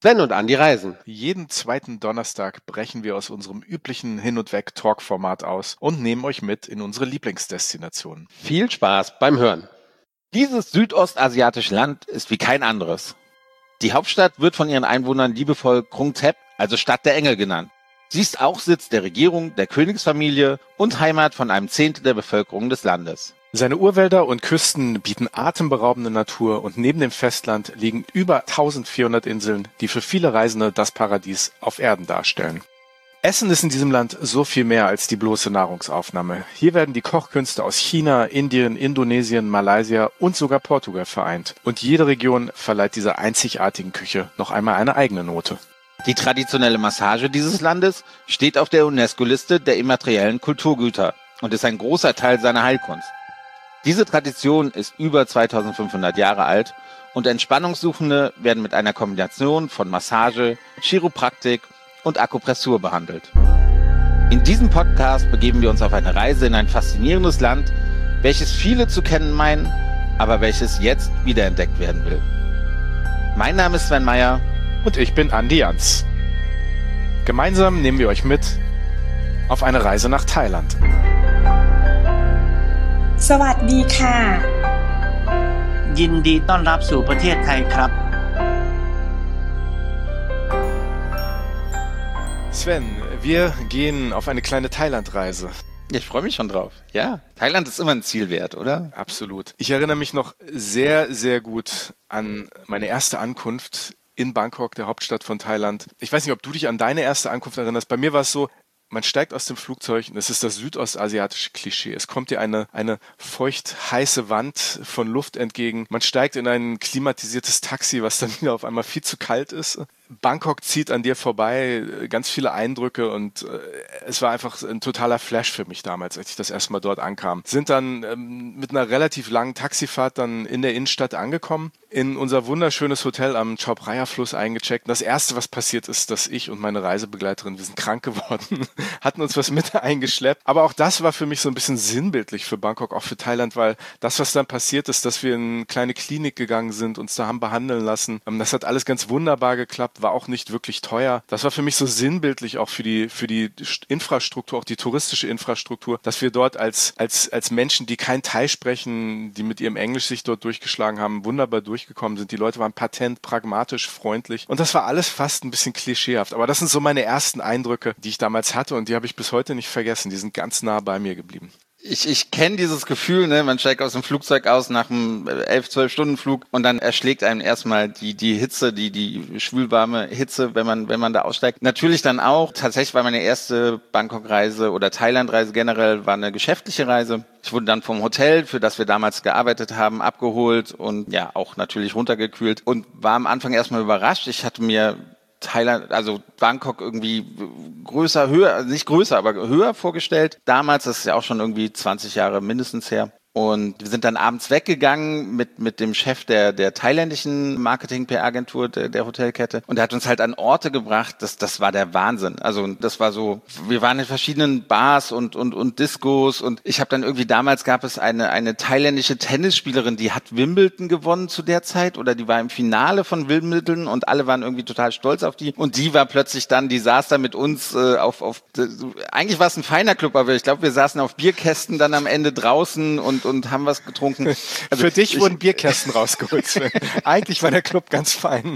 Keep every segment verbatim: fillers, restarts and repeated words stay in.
Sven und Andi reisen. Jeden zweiten Donnerstag brechen wir aus unserem üblichen Hin- und Weg-Talk-Format aus und nehmen euch mit in unsere Lieblingsdestinationen. Viel Spaß beim Hören. Dieses südostasiatische Land ist wie kein anderes. Die Hauptstadt wird von ihren Einwohnern liebevoll Krung Thep, also Stadt der Engel genannt. Sie ist auch Sitz der Regierung, der Königsfamilie und Heimat von einem Zehntel der Bevölkerung des Landes. Seine Urwälder und Küsten bieten atemberaubende Natur und neben dem Festland liegen über eintausendvierhundert Inseln, die für viele Reisende das Paradies auf Erden darstellen. Essen ist in diesem Land so viel mehr als die bloße Nahrungsaufnahme. Hier werden die Kochkünste aus China, Indien, Indonesien, Malaysia und sogar Portugal vereint. Und jede Region verleiht dieser einzigartigen Küche noch einmal eine eigene Note. Die traditionelle Massage dieses Landes steht auf der UNESCO-Liste der immateriellen Kulturgüter und ist ein großer Teil seiner Heilkunst. Diese Tradition ist über zweitausendfünfhundert Jahre alt und Entspannungssuchende werden mit einer Kombination von Massage, Chiropraktik und Akupressur behandelt. In diesem Podcast begeben wir uns auf eine Reise in ein faszinierendes Land, welches viele zu kennen meinen, aber welches jetzt wiederentdeckt werden will. Mein Name ist Sven Meyer. Und ich bin Andi Jans. Gemeinsam nehmen wir euch mit auf eine Reise nach Thailand. สวัสดีค่ะยินดีต้อนรับสู่ประเทศไทยครับ Sven, wir gehen auf eine kleine Thailandreise. Ich freue mich schon drauf. Ja, Thailand ist immer ein Ziel wert, oder? Absolut. Ich erinnere mich noch sehr, sehr gut an meine erste Ankunft in Bangkok, der Hauptstadt von Thailand. Ich weiß nicht, ob du dich an deine erste Ankunft erinnerst. Bei mir war es so, man steigt aus dem Flugzeug und es ist das südostasiatische Klischee. Es kommt dir eine, eine feucht heiße Wand von Luft entgegen. Man steigt in ein klimatisiertes Taxi, was dann wieder auf einmal viel zu kalt ist. Bangkok zieht an dir vorbei, ganz viele Eindrücke und äh, es war einfach ein totaler Flash für mich damals, als ich das erste Mal dort ankam. Sind dann ähm, mit einer relativ langen Taxifahrt dann in der Innenstadt angekommen, in unser wunderschönes Hotel am Chao Phraya-Fluss eingecheckt. Und das Erste, was passiert ist, dass ich und meine Reisebegleiterin, wir sind krank geworden, hatten uns was mit eingeschleppt. Aber auch das war für mich so ein bisschen sinnbildlich für Bangkok, auch für Thailand, weil das, was dann passiert ist, dass wir in eine kleine Klinik gegangen sind, uns da haben behandeln lassen, ähm, das hat alles ganz wunderbar geklappt, war auch nicht wirklich teuer. Das war für mich so sinnbildlich auch für die für die Infrastruktur, auch die touristische Infrastruktur, dass wir dort als als als Menschen, die kein Thai sprechen, die mit ihrem Englisch sich dort durchgeschlagen haben, wunderbar durchgekommen sind. Die Leute waren patent, pragmatisch, freundlich und das war alles fast ein bisschen klischeehaft. Aber das sind so meine ersten Eindrücke, die ich damals hatte und die habe ich bis heute nicht vergessen. Die sind ganz nah bei mir geblieben. Ich, ich kenne dieses Gefühl, ne? Man steigt aus dem Flugzeug aus nach einem elf, zwölf Stunden Flug und dann erschlägt einem erstmal die die Hitze, die die schwülwarme Hitze, wenn man wenn man da aussteigt. Natürlich dann auch, tatsächlich war meine erste Bangkok-Reise oder Thailand-Reise generell, war eine geschäftliche Reise. Ich wurde dann vom Hotel, für das wir damals gearbeitet haben, abgeholt und ja, auch natürlich runtergekühlt und war am Anfang erstmal überrascht. Ich hatte mir Thailand, also Bangkok irgendwie größer, höher, also nicht größer, aber höher vorgestellt. Damals, das ist ja auch schon irgendwie zwanzig Jahre mindestens her. Und wir sind dann abends weggegangen mit mit dem Chef der der thailändischen Marketing-P R-Agentur der, der Hotelkette und der hat uns halt an Orte gebracht, das das war der Wahnsinn. Also das war so, wir waren in verschiedenen Bars und und und Discos und ich habe dann irgendwie, damals gab es eine eine thailändische Tennisspielerin, die hat Wimbledon gewonnen zu der Zeit oder die war im Finale von Wimbledon und alle waren irgendwie total stolz auf die und die war plötzlich dann, die saß da mit uns äh, auf auf eigentlich war es ein feiner Club, aber ich glaube, wir saßen auf Bierkästen dann am Ende draußen und und haben was getrunken. Also für dich ich, wurden Bierkästen rausgeholt. Eigentlich war der Club ganz fein.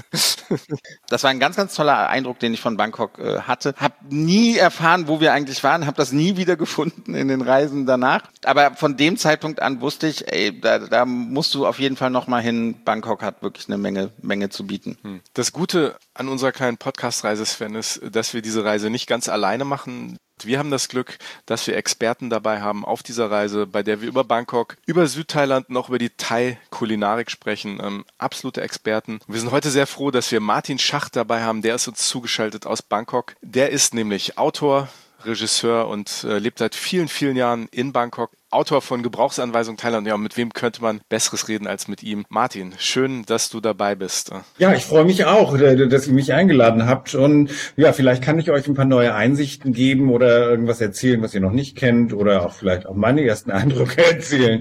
Das war ein ganz, ganz toller Eindruck, den ich von Bangkok äh, hatte. Hab nie erfahren, wo wir eigentlich waren, habe das nie wieder gefunden in den Reisen danach. Aber von dem Zeitpunkt an wusste ich, ey, da, da musst du auf jeden Fall noch mal hin. Bangkok hat wirklich eine Menge, Menge zu bieten. Das Gute an unserer kleinen Podcast-Reise, Sven, ist, dass wir diese Reise nicht ganz alleine machen. Wir haben das Glück, dass wir Experten dabei haben auf dieser Reise, bei der wir über Bangkok, über Südthailand und auch über die Thai-Kulinarik sprechen. Ähm, absolute Experten. Wir sind heute sehr froh, dass wir Martin Schacht dabei haben. Der ist uns zugeschaltet aus Bangkok. Der ist nämlich Autor, Regisseur und äh, lebt seit vielen, vielen Jahren in Bangkok. Autor von Gebrauchsanweisung Thailand. Ja, mit wem könnte man Besseres reden als mit ihm? Martin, schön, dass du dabei bist. Ja, ich freue mich auch, dass ihr mich eingeladen habt. Und ja, vielleicht kann ich euch ein paar neue Einsichten geben oder irgendwas erzählen, was ihr noch nicht kennt oder auch vielleicht auch meine ersten Eindrücke erzählen.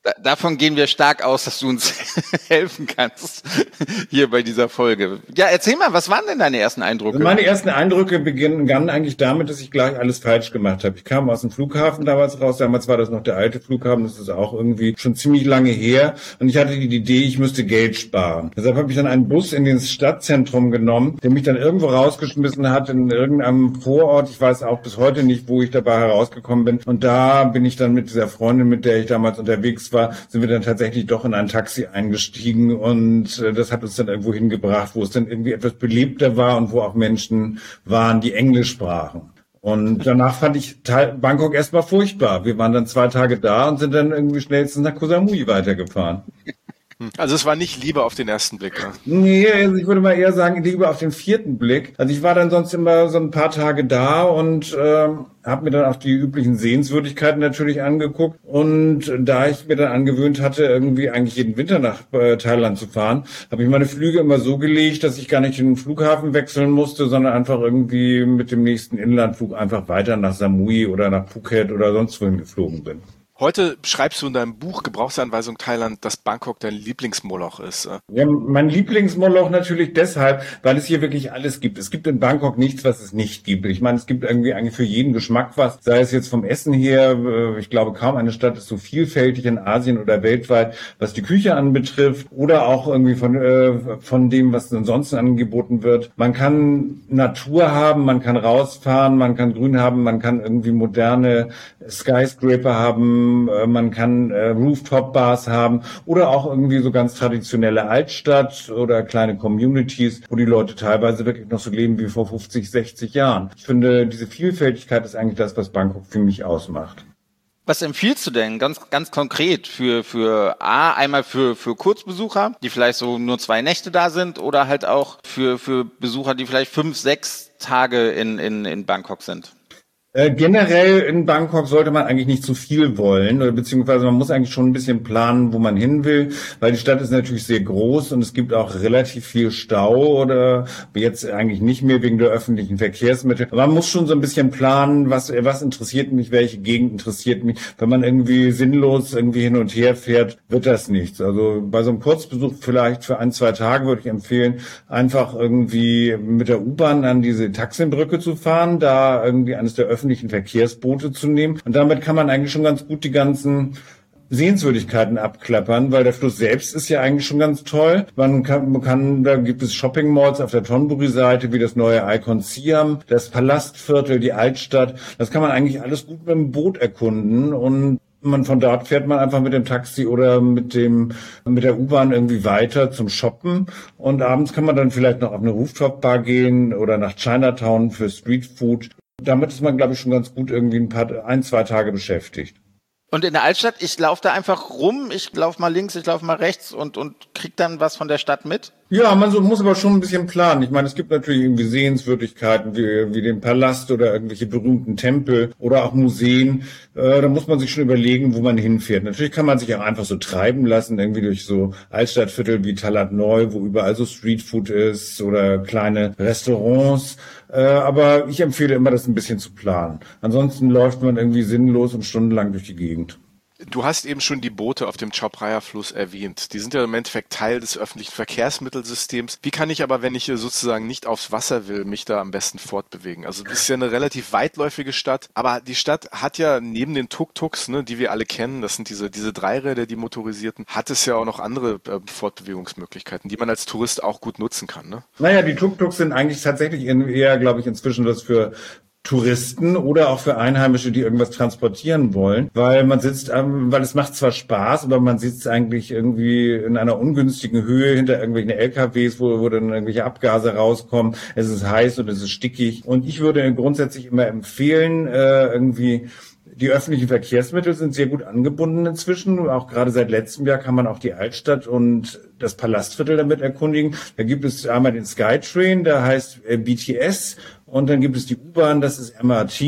Da, davon gehen wir stark aus, dass du uns helfen kannst hier bei dieser Folge. Ja, erzähl mal, was waren denn deine ersten Eindrücke? Also meine ersten Eindrücke begannen eigentlich damit, dass ich gleich alles falsch gemacht habe. Ich kam aus dem Flughafen damals raus, damals war das noch der alte Flughafen, das ist auch irgendwie schon ziemlich lange her und ich hatte die Idee, ich müsste Geld sparen. Deshalb habe ich dann einen Bus in das Stadtzentrum genommen, der mich dann irgendwo rausgeschmissen hat in irgendeinem Vorort. Ich weiß auch bis heute nicht, wo ich dabei herausgekommen bin. Und da bin ich dann mit dieser Freundin, mit der ich damals unterwegs war, sind wir dann tatsächlich doch in ein Taxi eingestiegen und äh, das hat uns dann irgendwo hingebracht, wo es dann irgendwie etwas belebter war und wo auch Menschen waren, die Englisch sprachen. Und danach fand ich Bangkok erstmal furchtbar. Wir waren dann zwei Tage da und sind dann irgendwie schnellstens nach Koh Samui weitergefahren. Also es war nicht Liebe auf den ersten Blick. Ne? Nee, also ich würde mal eher sagen, Liebe auf den vierten Blick. Also ich war dann sonst immer so ein paar Tage da und ähm, habe mir dann auch die üblichen Sehenswürdigkeiten natürlich angeguckt. Und da ich mir dann angewöhnt hatte, irgendwie eigentlich jeden Winter nach äh, Thailand zu fahren, habe ich meine Flüge immer so gelegt, dass ich gar nicht den Flughafen wechseln musste, sondern einfach irgendwie mit dem nächsten Inlandflug einfach weiter nach Samui oder nach Phuket oder sonst wohin geflogen bin. Heute schreibst du in deinem Buch Gebrauchsanweisung Thailand, dass Bangkok dein Lieblingsmoloch ist. Ja, mein Lieblingsmoloch natürlich deshalb, weil es hier wirklich alles gibt. Es gibt in Bangkok nichts, was es nicht gibt. Ich meine, es gibt irgendwie eigentlich für jeden Geschmack was, sei es jetzt vom Essen her. Ich glaube, kaum eine Stadt ist so vielfältig in Asien oder weltweit, was die Küche anbetrifft oder auch irgendwie von, äh, von dem, was ansonsten angeboten wird. Man kann Natur haben, man kann rausfahren, man kann Grün haben, man kann irgendwie moderne Skyscraper haben, man kann äh, Rooftop-Bars haben oder auch irgendwie so ganz traditionelle Altstadt oder kleine Communities, wo die Leute teilweise wirklich noch so leben wie vor fünfzig, sechzig Jahren. Ich finde, diese Vielfältigkeit ist eigentlich das, was Bangkok für mich ausmacht. Was empfiehlst du denn ganz ganz konkret für für A, einmal für für Kurzbesucher, die vielleicht so nur zwei Nächte da sind oder halt auch für für Besucher, die vielleicht fünf, sechs Tage in in in Bangkok sind? Äh, generell in Bangkok sollte man eigentlich nicht zu viel wollen, oder beziehungsweise man muss eigentlich schon ein bisschen planen, wo man hin will, weil die Stadt ist natürlich sehr groß und es gibt auch relativ viel Stau oder jetzt eigentlich nicht mehr wegen der öffentlichen Verkehrsmittel. Aber man muss schon so ein bisschen planen, was was interessiert mich, welche Gegend interessiert mich. Wenn man irgendwie sinnlos irgendwie hin und her fährt, wird das nichts. Also bei so einem Kurzbesuch vielleicht für ein, zwei Tage würde ich empfehlen, einfach irgendwie mit der U-Bahn an diese Taksim-Brücke zu fahren, da irgendwie eines der öffentlichen Verkehrsboote zu nehmen. Und damit kann man eigentlich schon ganz gut die ganzen Sehenswürdigkeiten abklappern, weil der Fluss selbst ist ja eigentlich schon ganz toll. Man kann, man kann da gibt es Shopping Malls auf der Thonburi-Seite, wie das neue Icon Siam, das Palastviertel, die Altstadt. Das kann man eigentlich alles gut mit dem Boot erkunden und man von dort fährt man einfach mit dem Taxi oder mit dem mit der U-Bahn irgendwie weiter zum Shoppen und abends kann man dann vielleicht noch auf eine Rooftop-Bar gehen oder nach Chinatown für Streetfood. Damit ist man, glaube ich, schon ganz gut irgendwie ein paar, ein, zwei Tage beschäftigt. Und in der Altstadt, ich laufe da einfach rum, ich laufe mal links, ich laufe mal rechts und und krieg dann was von der Stadt mit? Ja, man so, muss aber schon ein bisschen planen. Ich meine, es gibt natürlich irgendwie Sehenswürdigkeiten wie, wie den Palast oder irgendwelche berühmten Tempel oder auch Museen. Äh, da muss man sich schon überlegen, wo man hinfährt. Natürlich kann man sich auch einfach so treiben lassen, irgendwie durch so Altstadtviertel wie Talat Neu, wo überall so Streetfood ist oder kleine Restaurants. Äh, aber ich empfehle immer, das ein bisschen zu planen. Ansonsten läuft man irgendwie sinnlos und stundenlang durch die Gegend. Du hast eben schon die Boote auf dem Chao Phraya-Fluss erwähnt. Die sind ja im Endeffekt Teil des öffentlichen Verkehrsmittelsystems. Wie kann ich aber, wenn ich sozusagen nicht aufs Wasser will, mich da am besten fortbewegen? Also das ist ja eine relativ weitläufige Stadt, aber die Stadt hat ja neben den Tuk-Tuks, ne, die wir alle kennen, das sind diese diese Dreiräder, die motorisierten, hat es ja auch noch andere äh, Fortbewegungsmöglichkeiten, die man als Tourist auch gut nutzen kann. Ne? Naja, die Tuk-Tuks sind eigentlich tatsächlich eher, glaube ich, inzwischen das für Touristen oder auch für Einheimische, die irgendwas transportieren wollen, weil man sitzt, ähm, weil es macht zwar Spaß, aber man sitzt eigentlich irgendwie in einer ungünstigen Höhe hinter irgendwelchen L K Ws, wo, wo dann irgendwelche Abgase rauskommen. Es ist heiß und es ist stickig. Und ich würde grundsätzlich immer empfehlen, äh, irgendwie die öffentlichen Verkehrsmittel sind sehr gut angebunden inzwischen. Auch gerade seit letztem Jahr kann man auch die Altstadt und das Palastviertel damit erkundigen. Da gibt es einmal den Skytrain, der heißt B T S. Und dann gibt es die U-Bahn, das ist M R T.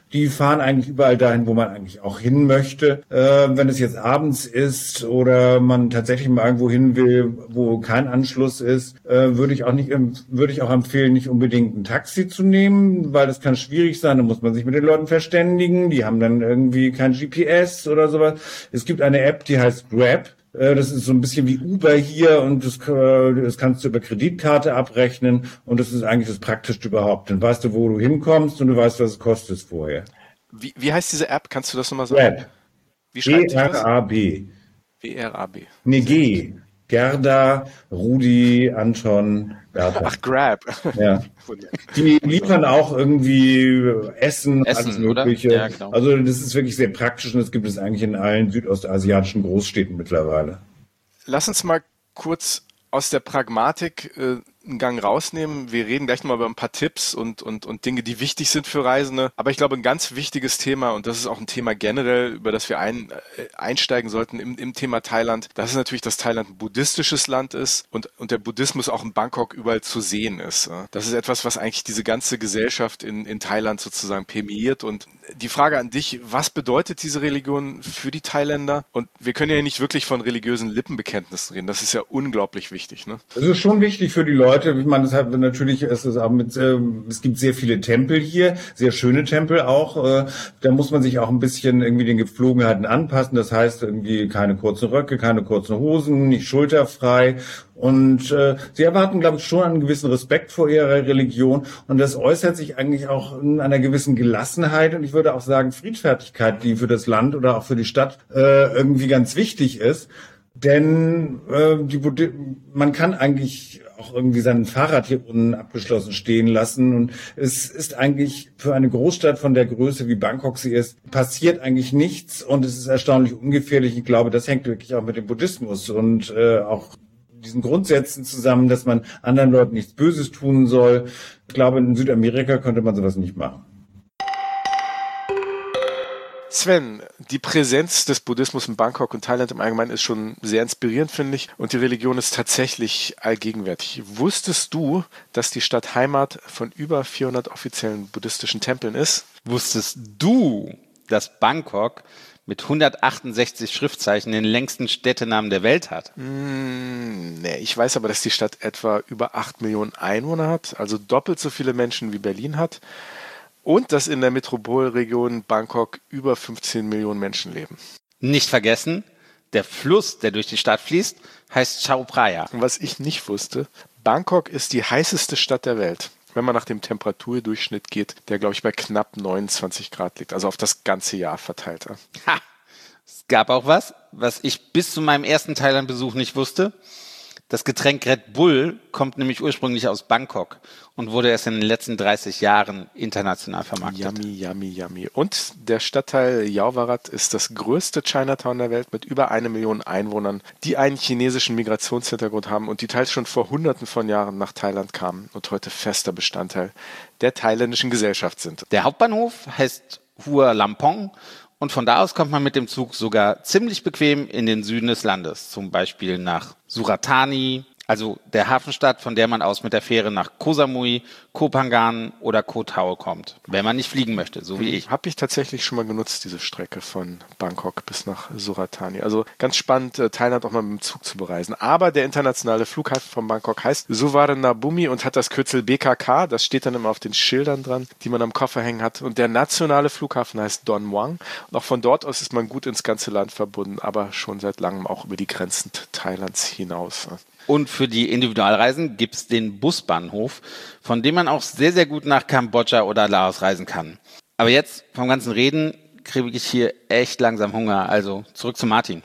die fahren eigentlich überall dahin, wo man eigentlich auch hin möchte. Äh, wenn es jetzt abends ist oder man tatsächlich mal irgendwo hin will, wo kein Anschluss ist, äh, würde ich auch nicht, würde ich auch empfehlen, nicht unbedingt ein Taxi zu nehmen, weil das kann schwierig sein. Da muss man sich mit den Leuten verständigen. Die haben dann irgendwie kein G P S oder sowas. Es gibt eine App, die heißt Grab. Das ist so ein bisschen wie Uber hier und das, das kannst du über Kreditkarte abrechnen und das ist eigentlich das Praktischste überhaupt. Dann weißt du, wo du hinkommst und du weißt, was es kostet vorher. Wie, wie heißt diese App? Kannst du das nochmal sagen? Grab. Wie schreibt G R A B. W R A B. Nee, G. Gerda, Rudi, Anton, Bertha. Ach, Grab. Ja. Die liefern auch irgendwie Essen, Essen, alles Mögliche. oder? Ja, genau. Also das ist wirklich sehr praktisch und das gibt es eigentlich in allen südostasiatischen Großstädten mittlerweile. Lass uns mal kurz aus der Pragmatik äh, einen Gang rausnehmen. Wir reden gleich nochmal über ein paar Tipps und, und, und Dinge, die wichtig sind für Reisende. Aber ich glaube, ein ganz wichtiges Thema, und das ist auch ein Thema generell, über das wir ein, äh, einsteigen sollten im, im Thema Thailand, das ist natürlich, dass Thailand ein buddhistisches Land ist und, und der Buddhismus auch in Bangkok überall zu sehen ist. Das ist etwas, was eigentlich diese ganze Gesellschaft in, in Thailand sozusagen permeiert. Und die Frage an dich, was bedeutet diese Religion für die Thailänder? Und wir können ja nicht wirklich von religiösen Lippenbekenntnissen reden. Das ist ja unglaublich wichtig, ne? Das ist schon wichtig für die Leute. Ich meine, das hat natürlich, es ist auch mit, äh, es gibt sehr viele Tempel hier, sehr schöne Tempel auch. Äh, da muss man sich auch ein bisschen irgendwie den Gepflogenheiten anpassen. Das heißt irgendwie keine kurzen Röcke, keine kurzen Hosen, nicht schulterfrei. Und äh, sie erwarten, glaube ich, schon einen gewissen Respekt vor ihrer Religion. Und das äußert sich eigentlich auch in einer gewissen Gelassenheit und ich würde auch sagen Friedfertigkeit, die für das Land oder auch für die Stadt äh, irgendwie ganz wichtig ist. Denn äh, die Buddhi- man kann eigentlich auch irgendwie sein Fahrrad hier unten abgeschlossen stehen lassen. Und es ist eigentlich für eine Großstadt von der Größe, wie Bangkok sie ist, passiert eigentlich nichts. Und es ist erstaunlich ungefährlich. Ich glaube, das hängt wirklich auch mit dem Buddhismus und äh, auch diesen Grundsätzen zusammen, dass man anderen Leuten nichts Böses tun soll. Ich glaube, in Südamerika könnte man sowas nicht machen. Sven, die Präsenz des Buddhismus in Bangkok und Thailand im Allgemeinen ist schon sehr inspirierend, finde ich. Und die Religion ist tatsächlich allgegenwärtig. Wusstest du, dass die Stadt Heimat von über vierhundert offiziellen buddhistischen Tempeln ist? Wusstest du, dass Bangkok mit hundertachtundsechzig Schriftzeichen den längsten Städtenamen der Welt hat? Mm, nee, ich weiß aber, dass die Stadt etwa über acht Millionen Einwohner hat, also doppelt so viele Menschen wie Berlin hat. Und dass in der Metropolregion Bangkok über fünfzehn Millionen Menschen leben. Nicht vergessen, der Fluss, der durch die Stadt fließt, heißt Chao Phraya. Und was ich nicht wusste, Bangkok ist die heißeste Stadt der Welt. Wenn man nach dem Temperaturdurchschnitt geht, der, glaube ich, bei knapp neunundzwanzig Grad liegt, also auf das ganze Jahr verteilt. Ha! Es gab auch was, was ich bis zu meinem ersten Thailand-Besuch nicht wusste. Das Getränk Red Bull kommt nämlich ursprünglich aus Bangkok und wurde erst in den letzten dreißig Jahren international vermarktet. Yummy, yummy, yummy. Und der Stadtteil Yaowarat ist das größte Chinatown der Welt mit über eine Million Einwohnern, die einen chinesischen Migrationshintergrund haben und die teils schon vor hunderten von Jahren nach Thailand kamen und heute fester Bestandteil der thailändischen Gesellschaft sind. Der Hauptbahnhof heißt Hua Lamphong. Und von da aus kommt man mit dem Zug sogar ziemlich bequem in den Süden des Landes, zum Beispiel nach Surat Thani, also der Hafenstadt, von der man aus mit der Fähre nach Koh Samui, Koh Phangan oder Koh Tao kommt, wenn man nicht fliegen möchte, so wie ich. Habe ich tatsächlich schon mal genutzt, diese Strecke von Bangkok bis nach Surat Thani. Also ganz spannend, Thailand auch mal mit dem Zug zu bereisen. Aber der internationale Flughafen von Bangkok heißt Suvarnabhumi und hat das Kürzel B K K. Das steht dann immer auf den Schildern dran, die man am Koffer hängen hat. Und der nationale Flughafen heißt Don Muang. Und auch von dort aus ist man gut ins ganze Land verbunden, aber schon seit langem auch über die Grenzen Thailands hinaus. Und für die Individualreisen gibt's den Busbahnhof, von dem man auch sehr, sehr gut nach Kambodscha oder Laos reisen kann. Aber jetzt vom ganzen Reden kriege ich hier echt langsam Hunger. Also zurück zu Martin.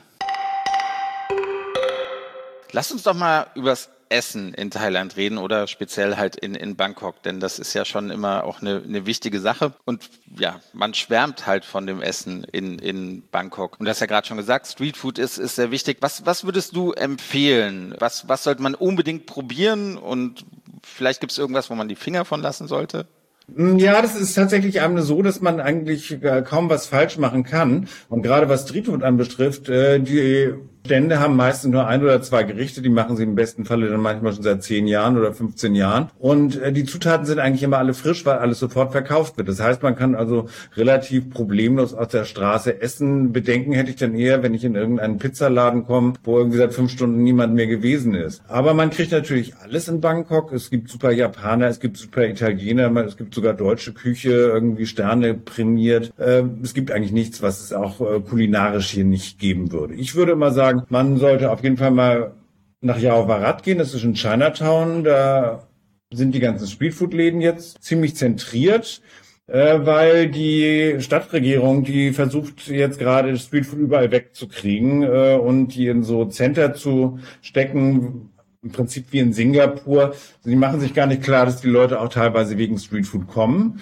Lass uns doch mal übers Essen in Thailand reden oder speziell halt in, in Bangkok, denn das ist ja schon immer auch eine, eine wichtige Sache. Und ja, man schwärmt halt von dem Essen in, in Bangkok. Und du hast ja gerade schon gesagt, Streetfood ist, ist sehr wichtig. Was, was würdest du empfehlen? Was, was sollte man unbedingt probieren? Und vielleicht gibt es irgendwas, wo man die Finger von lassen sollte? Ja, das ist tatsächlich einem so, dass man eigentlich kaum was falsch machen kann. Und gerade was Streetfood anbetrifft, die Stände haben meistens nur ein oder zwei Gerichte, die machen sie im besten Falle dann manchmal schon seit zehn Jahren oder fünfzehn Jahren. Und äh, die Zutaten sind eigentlich immer alle frisch, weil alles sofort verkauft wird. Das heißt, man kann also relativ problemlos aus der Straße essen. Bedenken hätte ich dann eher, wenn ich in irgendeinen Pizzaladen komme, wo irgendwie seit fünf Stunden niemand mehr gewesen ist. Aber man kriegt natürlich alles in Bangkok. Es gibt super Japaner, es gibt super Italiener, es gibt sogar deutsche Küche, irgendwie Sterne prämiert. Äh, es gibt eigentlich nichts, was es auch äh, kulinarisch hier nicht geben würde. Ich würde immer sagen, man sollte auf jeden Fall mal nach Yaowarat gehen, das ist in Chinatown, da sind die ganzen Streetfood-Läden jetzt ziemlich zentriert, äh, weil die Stadtregierung, die versucht jetzt gerade Streetfood überall wegzukriegen äh, und die in so Center zu stecken, im Prinzip wie in Singapur. Sie machen sich gar nicht klar, dass die Leute auch teilweise wegen Streetfood kommen.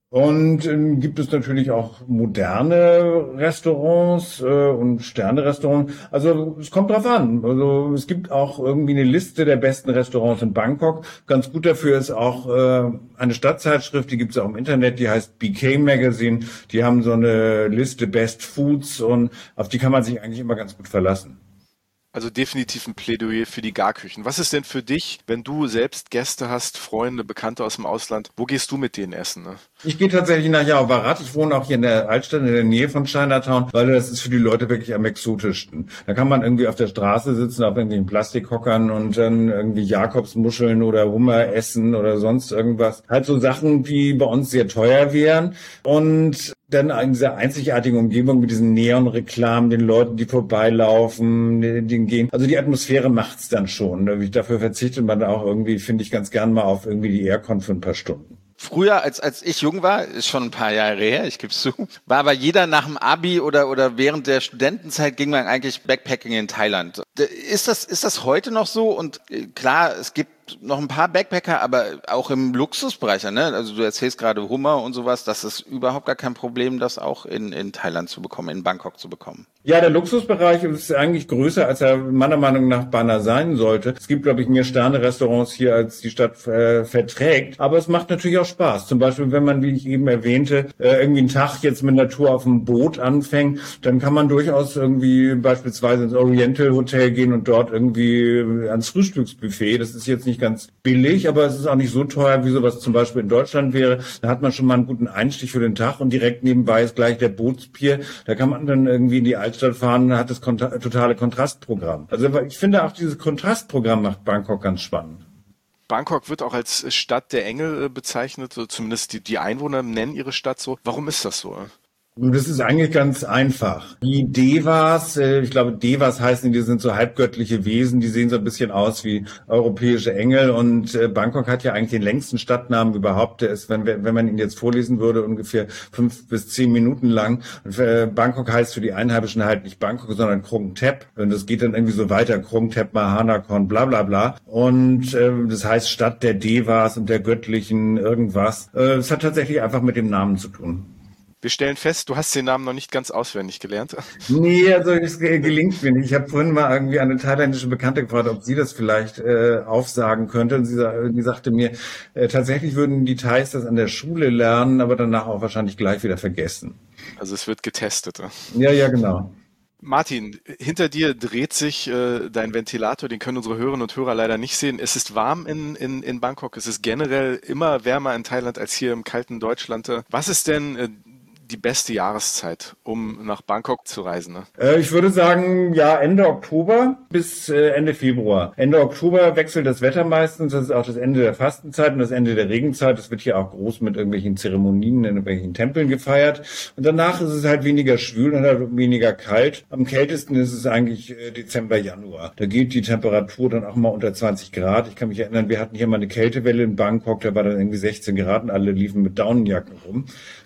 Und äh, gibt es natürlich auch moderne Restaurants äh, und Sterne-Restaurants. Also es kommt drauf an. Also es gibt auch irgendwie eine Liste der besten Restaurants in Bangkok. Ganz gut dafür ist auch äh, eine Stadtzeitschrift, die gibt es auch im Internet, die heißt B K Magazine. Die haben so eine Liste Best Foods und auf die kann man sich eigentlich immer ganz gut verlassen. Also definitiv ein Plädoyer für die Garküchen. Was ist denn für dich, wenn du selbst Gäste hast, Freunde, Bekannte aus dem Ausland, wo gehst du mit denen essen? Ne? Ich gehe tatsächlich nach Yaowarat. Ich wohne auch hier in der Altstadt, in der Nähe von Chinatown, weil das ist für die Leute wirklich am exotischsten. Da kann man irgendwie auf der Straße sitzen, auf irgendwelchen Plastikhockern und dann irgendwie Jakobsmuscheln oder Hummer essen oder sonst irgendwas. Halt so Sachen, die bei uns sehr teuer wären. Und dann in dieser einzigartigen Umgebung mit diesen Neonreklamen, den Leuten, die vorbeilaufen, den gehen. Also die Atmosphäre macht's dann schon. Dafür verzichtet man auch irgendwie, finde ich, ganz gern mal auf irgendwie die Aircon für ein paar Stunden. Früher, als als ich jung war, ist schon ein paar Jahre her, ich gebe es zu, war aber jeder nach dem Abi oder oder während der Studentenzeit ging man eigentlich Backpacking in Thailand. Ist das ist das heute noch so? Und klar, es gibt noch ein paar Backpacker, aber auch im Luxusbereich, ne? Also du erzählst gerade Hummer und sowas, das ist überhaupt gar kein Problem, das auch in in Thailand zu bekommen, in Bangkok zu bekommen. Ja, der Luxusbereich ist eigentlich größer, als er meiner Meinung nach beinahe sein sollte. Es gibt, glaube ich, mehr Sterne-Restaurants hier, als die Stadt äh, verträgt. Aber es macht natürlich auch Spaß. Zum Beispiel, wenn man, wie ich eben erwähnte, äh, irgendwie einen Tag jetzt mit einer Tour auf dem Boot anfängt, dann kann man durchaus irgendwie beispielsweise ins Oriental Hotel gehen und dort irgendwie ans Frühstücksbuffet. Das ist jetzt nicht ganz billig, aber es ist auch nicht so teuer, wie sowas zum Beispiel in Deutschland wäre. Da hat man schon mal einen guten Einstieg für den Tag und direkt nebenbei ist gleich der Bootspier. Da kann man dann irgendwie in die Altstadt fahren, hat das kont- totale Kontrastprogramm. Also ich finde auch dieses Kontrastprogramm macht Bangkok ganz spannend. Bangkok wird auch als Stadt der Engel bezeichnet, so zumindest die, die Einwohner nennen ihre Stadt so. Warum ist das so? Das ist eigentlich ganz einfach. Die Devas, ich glaube Devas heißen, die sind so halbgöttliche Wesen, die sehen so ein bisschen aus wie europäische Engel und Bangkok hat ja eigentlich den längsten Stadtnamen überhaupt. Der ist, wenn, wenn man ihn jetzt vorlesen würde, ungefähr fünf bis zehn Minuten lang. Und Bangkok heißt für die Einheimischen halt nicht Bangkok, sondern Krung Thep. Und das geht dann irgendwie so weiter, Krung Thep, Mahanakhon, bla bla bla. Und äh, das heißt Stadt der Devas und der Göttlichen irgendwas. Es äh, hat tatsächlich einfach mit dem Namen zu tun. Wir stellen fest, du hast den Namen noch nicht ganz auswendig gelernt. Nee, also es gelingt mir nicht. Ich habe vorhin mal irgendwie eine thailändische Bekannte gefragt, ob sie das vielleicht äh, aufsagen könnte. Und sie, sie sagte mir, äh, tatsächlich würden die Thais das an der Schule lernen, aber danach auch wahrscheinlich gleich wieder vergessen. Also es wird getestet. Ja, ja, genau. Martin, hinter dir dreht sich äh, dein Ventilator, den können unsere Hörerinnen und Hörer leider nicht sehen. Es ist warm in, in, in Bangkok, es ist generell immer wärmer in Thailand als hier im kalten Deutschland. Was ist denn äh, die beste Jahreszeit, um nach Bangkok zu reisen? Ne? Äh, ich würde sagen, ja, Ende Oktober bis äh, Ende Februar. Ende Oktober wechselt das Wetter meistens. Das ist auch das Ende der Fastenzeit und das Ende der Regenzeit. Das wird hier auch groß mit irgendwelchen Zeremonien in irgendwelchen Tempeln gefeiert. Und danach ist es halt weniger schwül und halt weniger kalt. Am kältesten ist es eigentlich äh, Dezember, Januar. Da geht die Temperatur dann auch mal unter zwanzig Grad. Ich kann mich erinnern, wir hatten hier mal eine Kältewelle in Bangkok. Da war dann irgendwie sechzehn Grad und alle liefen mit Daunenjacken rum.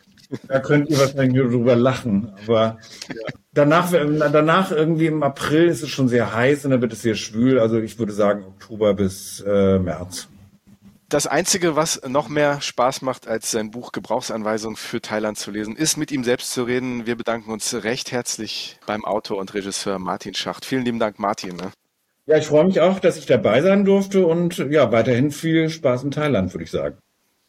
Da könnt ihr wahrscheinlich nur drüber lachen, aber ja. danach, danach irgendwie im April ist es schon sehr heiß und dann wird es sehr schwül. Also ich würde sagen Oktober bis äh, März. Das Einzige, was noch mehr Spaß macht, als sein Buch Gebrauchsanweisung für Thailand zu lesen, ist mit ihm selbst zu reden. Wir bedanken uns recht herzlich beim Autor und Regisseur Martin Schacht. Vielen lieben Dank, Martin. Ne? Ja, ich freue mich auch, dass ich dabei sein durfte und ja, weiterhin viel Spaß in Thailand, würde ich sagen.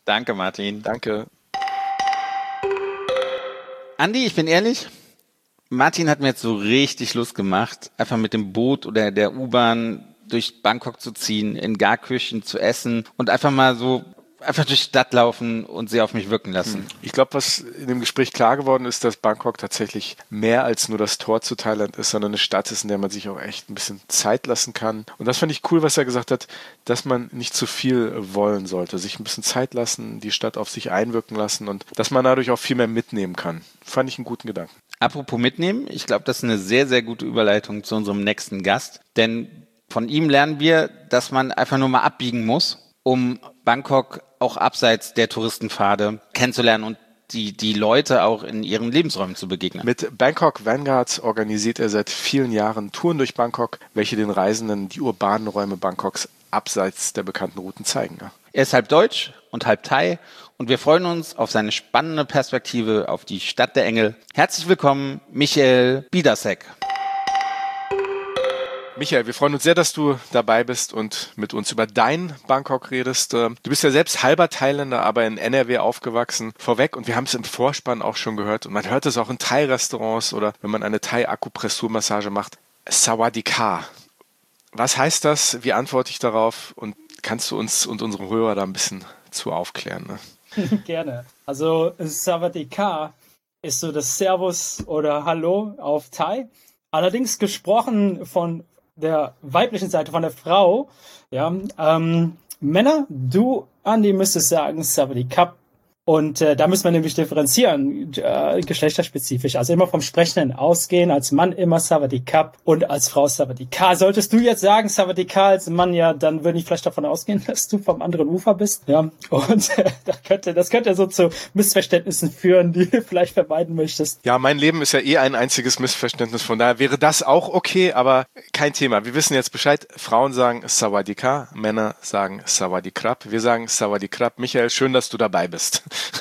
Danke, Martin. Danke. Andi, ich bin ehrlich, Martin hat mir jetzt so richtig Lust gemacht, einfach mit dem Boot oder der U-Bahn durch Bangkok zu ziehen, in Garküchen zu essen und einfach mal so einfach durch die Stadt laufen und sie auf mich wirken lassen. Ich glaube, was in dem Gespräch klar geworden ist, dass Bangkok tatsächlich mehr als nur das Tor zu Thailand ist, sondern eine Stadt ist, in der man sich auch echt ein bisschen Zeit lassen kann. Und das fand ich cool, was er gesagt hat, dass man nicht zu viel wollen sollte, sich ein bisschen Zeit lassen, die Stadt auf sich einwirken lassen und dass man dadurch auch viel mehr mitnehmen kann. Fand ich einen guten Gedanken. Apropos mitnehmen, ich glaube, das ist eine sehr, sehr gute Überleitung zu unserem nächsten Gast, denn von ihm lernen wir, dass man einfach nur mal abbiegen muss, um Bangkok auch abseits der Touristenpfade kennenzulernen und die, die Leute auch in ihren Lebensräumen zu begegnen. Mit Bangkok Vanguard organisiert er seit vielen Jahren Touren durch Bangkok, welche den Reisenden die urbanen Räume Bangkoks abseits der bekannten Routen zeigen. Er ist halb deutsch und halb Thai und wir freuen uns auf seine spannende Perspektive auf die Stadt der Engel. Herzlich willkommen, Michael Biedersek. Michael, wir freuen uns sehr, dass du dabei bist und mit uns über dein Bangkok redest. Du bist ja selbst halber Thailänder, aber in N R W aufgewachsen. Vorweg, und wir haben es im Vorspann auch schon gehört, und man hört es auch in Thai-Restaurants oder wenn man eine Thai-Akupressurmassage macht. Sawadee-ka. Was heißt das? Wie antworte ich darauf? Und kannst du uns und unsere Hörer da ein bisschen zu aufklären? Ne? Gerne. Also Sawadee-ka ist so das Servus oder Hallo auf Thai. Allerdings gesprochen von der weiblichen Seite, von der Frau. Ja, ähm, Männer, du, Andi, müsstest sagen Sawadee-ka. Und äh, da müssen wir nämlich differenzieren, äh, geschlechterspezifisch. Also immer vom Sprechenden ausgehen, als Mann immer Sawadee-ka und als Frau Sawadee-ka. Solltest du jetzt sagen Sawadee-ka als Mann, ja, dann würde ich vielleicht davon ausgehen, dass du vom anderen Ufer bist. Ja, und äh, da könnte, das könnte so zu Missverständnissen führen, die du vielleicht vermeiden möchtest. Ja, mein Leben ist ja eh ein einziges Missverständnis, von daher wäre das auch okay, aber kein Thema. Wir wissen jetzt Bescheid. Frauen sagen Sawadee-ka, Männer sagen Sawadee-krap. Wir sagen Sawadee-krap. Michael, schön, dass du dabei bist.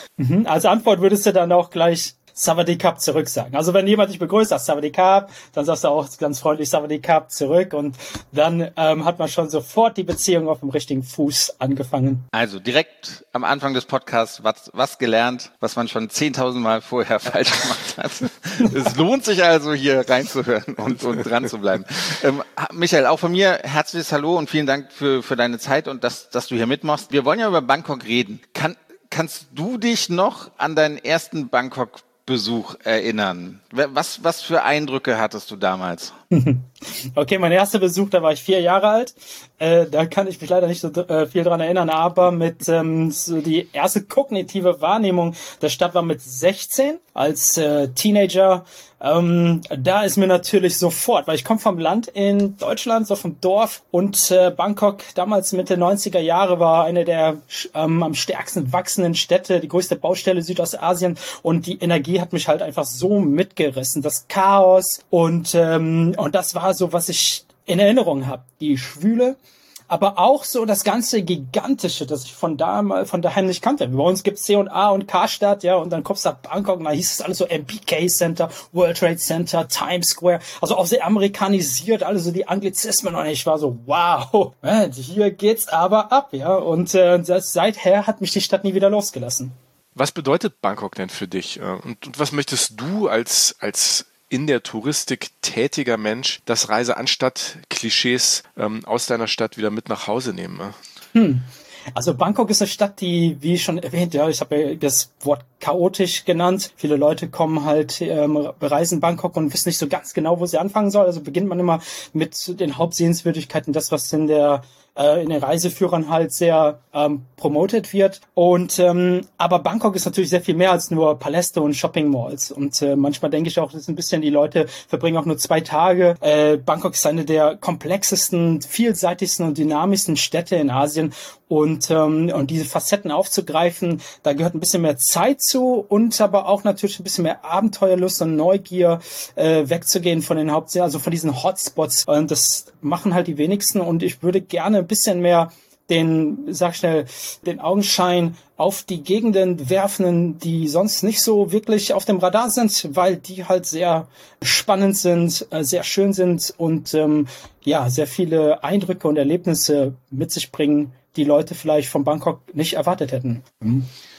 Als Antwort würdest du dann auch gleich Sawadee-ka zurück sagen. Also wenn jemand dich begrüßt, sagst Sawadee-ka, dann sagst du auch ganz freundlich Sawadee-ka zurück und dann ähm, hat man schon sofort die Beziehung auf dem richtigen Fuß angefangen. Also direkt am Anfang des Podcasts was, was gelernt, was man schon zehntausend Mal vorher falsch gemacht hat. Es lohnt sich also hier reinzuhören und, und dran zu bleiben. Ähm, Michael, auch von mir herzliches Hallo und vielen Dank für, für deine Zeit und dass, dass du hier mitmachst. Wir wollen ja über Bangkok reden. Kann Kannst du dich noch an deinen ersten Bangkok-Besuch erinnern? Was, was für Eindrücke hattest du damals? Okay, mein erster Besuch, da war ich vier Jahre alt. Äh, da kann ich mich leider nicht so äh, viel dran erinnern, aber mit ähm, so die erste kognitive Wahrnehmung der Stadt war mit sechzehn als äh, Teenager. Ähm, da ist mir natürlich sofort, weil ich komme vom Land in Deutschland, so vom Dorf und äh, Bangkok damals Mitte neunziger Jahre war eine der ähm, am stärksten wachsenden Städte, die größte Baustelle Südostasien und die Energie hat mich halt einfach so mitgerissen, das Chaos und ähm, und das war so, was ich in Erinnerung habe, die Schwüle, aber auch so das ganze Gigantische, das ich von da mal von daheim nicht kannte. Bei uns gibt's C und A und Karstadt, ja, und dann kommst du nach Bangkok und da hieß es alles so M B K Center, World Trade Center, Times Square, also auch sehr amerikanisiert, alle so die Anglizismen und ich war so, wow, hier geht's aber ab, ja, und äh, das, seither hat mich die Stadt nie wieder losgelassen. Was bedeutet Bangkok denn für dich und, und was möchtest du als als in der Touristik tätiger Mensch das Reiseanstatt-Klischees ähm, aus deiner Stadt wieder mit nach Hause nehmen? Ne? Hm. Also Bangkok ist eine Stadt, die, wie schon erwähnt, ja, ich habe ja das Wort chaotisch genannt. Viele Leute kommen halt, ähm, bereisen Bangkok und wissen nicht so ganz genau, wo sie anfangen sollen. Also beginnt man immer mit den Hauptsehenswürdigkeiten, das, was in der in den Reiseführern halt sehr ähm, promotet wird. Und ähm, aber Bangkok ist natürlich sehr viel mehr als nur Paläste und Shopping Malls. Und äh, manchmal denke ich auch, das ist ein bisschen, die Leute verbringen auch nur zwei Tage. Äh, Bangkok ist eine der komplexesten, vielseitigsten und dynamischsten Städte in Asien. Und ähm, und diese Facetten aufzugreifen, da gehört ein bisschen mehr Zeit zu und aber auch natürlich ein bisschen mehr Abenteuerlust und Neugier, äh, wegzugehen von den Hauptseen, also von diesen Hotspots. Und das machen halt die wenigsten. Und ich würde gerne ein bisschen mehr den, sag schnell, den Augenschein auf die Gegenden werfen, die sonst nicht so wirklich auf dem Radar sind, weil die halt sehr spannend sind, sehr schön sind und ähm, ja, sehr viele Eindrücke und Erlebnisse mit sich bringen, die Leute vielleicht von Bangkok nicht erwartet hätten. Mhm.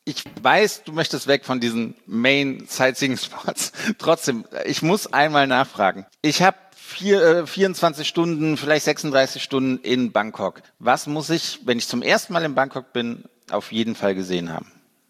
Ich weiß, du möchtest weg von diesen Main Sightseeing Spots. Trotzdem, ich muss einmal nachfragen. Ich habe vier, äh, vierundzwanzig Stunden, vielleicht sechsunddreißig Stunden in Bangkok. Was muss ich, wenn ich zum ersten Mal in Bangkok bin, auf jeden Fall gesehen haben?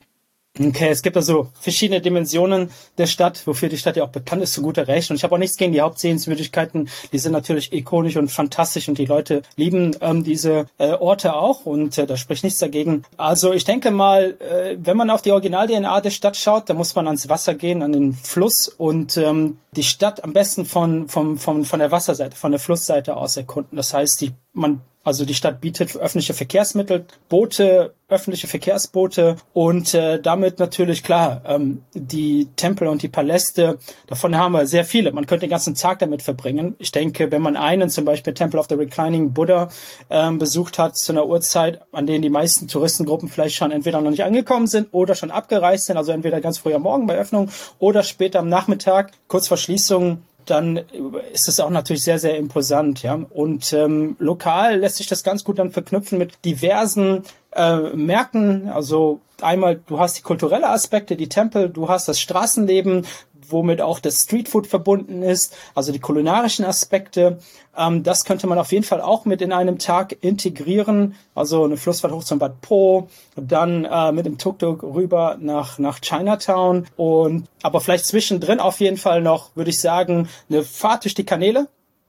Okay, es gibt also verschiedene Dimensionen der Stadt, wofür die Stadt ja auch bekannt ist, zu guter Recht. Und ich habe auch nichts gegen die Hauptsehenswürdigkeiten. Die sind natürlich ikonisch und fantastisch und die Leute lieben ähm, diese äh, Orte auch und äh, da spricht nichts dagegen. Also ich denke mal, äh, wenn man auf die Original-D N A der Stadt schaut, dann muss man ans Wasser gehen, an den Fluss und ähm, die Stadt am besten von, von, von, von der Wasserseite, von der Flussseite aus erkunden. Das heißt, die, man Also die Stadt bietet öffentliche Verkehrsmittel, Boote, öffentliche Verkehrsboote und äh, damit natürlich, klar, ähm, die Tempel und die Paläste, davon haben wir sehr viele. Man könnte den ganzen Tag damit verbringen. Ich denke, wenn man einen, zum Beispiel Temple of the Reclining Buddha, ähm, besucht hat zu einer Uhrzeit, an denen die meisten Touristengruppen vielleicht schon entweder noch nicht angekommen sind oder schon abgereist sind, also entweder ganz früh am Morgen bei Öffnung oder später am Nachmittag, kurz vor Schließung, dann ist es auch natürlich sehr, sehr imposant, ja. Und ähm, lokal lässt sich das ganz gut dann verknüpfen mit diversen äh, Märkten. Also einmal, du hast die kulturelle Aspekte, die Tempel, du hast das Straßenleben, womit auch das Streetfood verbunden ist, also die kulinarischen Aspekte. Ähm, das könnte man auf jeden Fall auch mit in einem Tag integrieren. Also eine Flussfahrt hoch zum Bad Po, dann äh, mit dem Tuk-Tuk rüber nach nach Chinatown und aber vielleicht zwischendrin auf jeden Fall noch, würde ich sagen, eine Fahrt durch die Kanäle.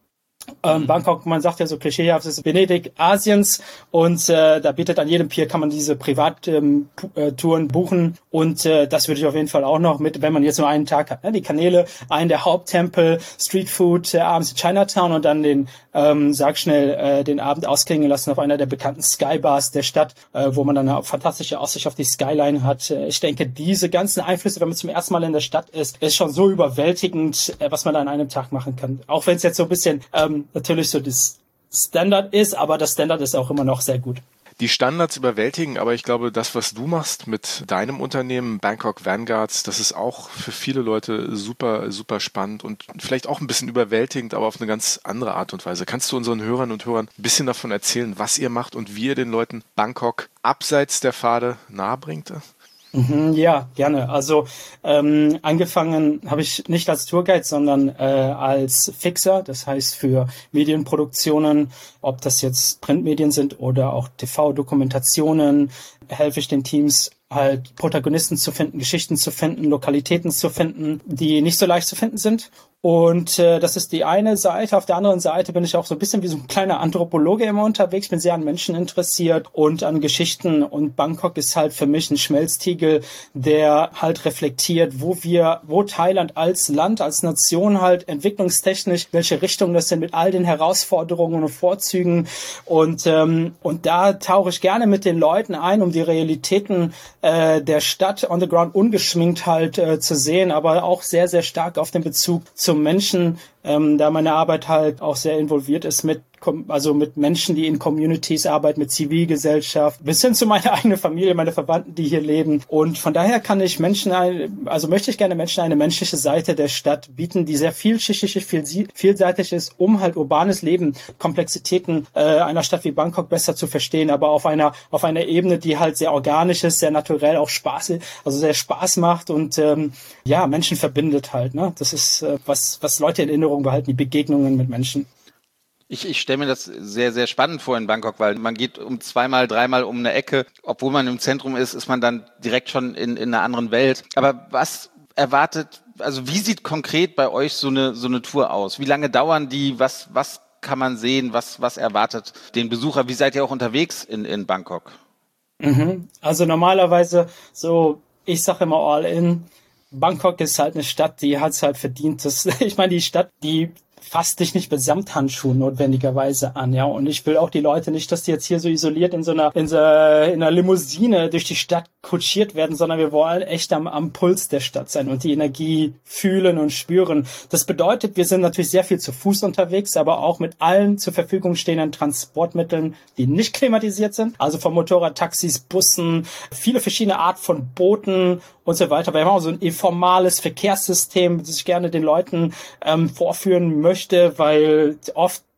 Ähm, Bangkok, man sagt ja so klischeehaft, das ist Venedig Asiens und äh, da bietet an jedem Pier kann man diese Privattouren ähm, buchen und äh, das würde ich auf jeden Fall auch noch mit, wenn man jetzt nur einen Tag hat, ne? Die Kanäle, einen der Haupttempel, Streetfood, äh, abends in Chinatown und dann den, ähm, sag schnell, äh, den Abend ausklingen lassen auf einer der bekannten Skybars der Stadt, äh, wo man dann eine fantastische Aussicht auf die Skyline hat. Äh, ich denke, diese ganzen Einflüsse, wenn man zum ersten Mal in der Stadt ist, ist schon so überwältigend, äh, was man da an einem Tag machen kann. Auch wenn es jetzt so ein bisschen ähm, natürlich so das Standard ist, aber das Standard ist auch immer noch sehr gut. Die Standards überwältigen, aber ich glaube, das, was du machst mit deinem Unternehmen Bangkok Vanguards, das ist auch für viele Leute super, super spannend und vielleicht auch ein bisschen überwältigend, aber auf eine ganz andere Art und Weise. Kannst du unseren Hörern und Hörern ein bisschen davon erzählen, was ihr macht und wie ihr den Leuten Bangkok abseits der Pfade nahebringt? Ja, gerne. Also ähm, angefangen habe ich nicht als Tourguide, sondern äh, als Fixer, das heißt für Medienproduktionen, ob das jetzt Printmedien sind oder auch T V-Dokumentationen, helfe ich den Teams halt Protagonisten zu finden, Geschichten zu finden, Lokalitäten zu finden, die nicht so leicht zu finden sind. Und äh, das ist die eine Seite. Auf der anderen Seite bin ich auch so ein bisschen wie so ein kleiner Anthropologe immer unterwegs, bin sehr an Menschen interessiert und an Geschichten. Und Bangkok ist halt für mich ein Schmelztiegel, der halt reflektiert, wo wir, wo Thailand als Land, als Nation halt entwicklungstechnisch, welche Richtung das sind mit all den Herausforderungen und Vorzügen. Und ähm, und da tauche ich gerne mit den Leuten ein, um die Realitäten äh, der Stadt on the ground ungeschminkt halt äh, zu sehen, aber auch sehr, sehr stark auf den Bezug zum Menschen, ähm, da meine Arbeit halt auch sehr involviert ist mit, also mit Menschen, die in Communities arbeiten, mit Zivilgesellschaft, bis hin zu meiner eigenen Familie, meine Verwandten, die hier leben. Und von daher kann ich Menschen, also möchte ich gerne Menschen eine menschliche Seite der Stadt bieten, die sehr vielschichtig, viel, vielseitig ist, um halt urbanes Leben, Komplexitäten äh, einer Stadt wie Bangkok besser zu verstehen, aber auf einer auf einer Ebene, die halt sehr organisch ist, sehr naturell, auch Spaß, also sehr Spaß macht und ähm, ja, Menschen verbindet halt. Ne? Das ist äh, was was Leute in Erinnerung behalten, die Begegnungen mit Menschen. Ich, ich stelle mir das sehr, sehr spannend vor in Bangkok, weil man geht um zweimal, dreimal um eine Ecke. Obwohl man im Zentrum ist, ist man dann direkt schon in, in einer anderen Welt. Aber was erwartet, also wie sieht konkret bei euch so eine, so eine Tour aus? Wie lange dauern die? Was, was kann man sehen? Was, was erwartet den Besucher? Wie seid ihr auch unterwegs in, in Bangkok? Mhm. Also normalerweise so, ich sage immer all in. Bangkok ist halt eine Stadt, die hat es halt verdient. Das, ich meine, die Stadt, die fasst dich nicht mit Samthandschuhen notwendigerweise an, ja. Und ich will auch die Leute nicht, dass die jetzt hier so isoliert in so einer, in so in einer Limousine durch die Stadt kutschiert werden, sondern wir wollen echt am, am Puls der Stadt sein und die Energie fühlen und spüren. Das bedeutet, wir sind natürlich sehr viel zu Fuß unterwegs, aber auch mit allen zur Verfügung stehenden Transportmitteln, die nicht klimatisiert sind. Also von Motorrad, Taxis, Bussen, viele verschiedene Art von Booten und so weiter. Wir haben auch so ein informales Verkehrssystem, das ich gerne den Leuten ähm, vorführen möchte, weil oft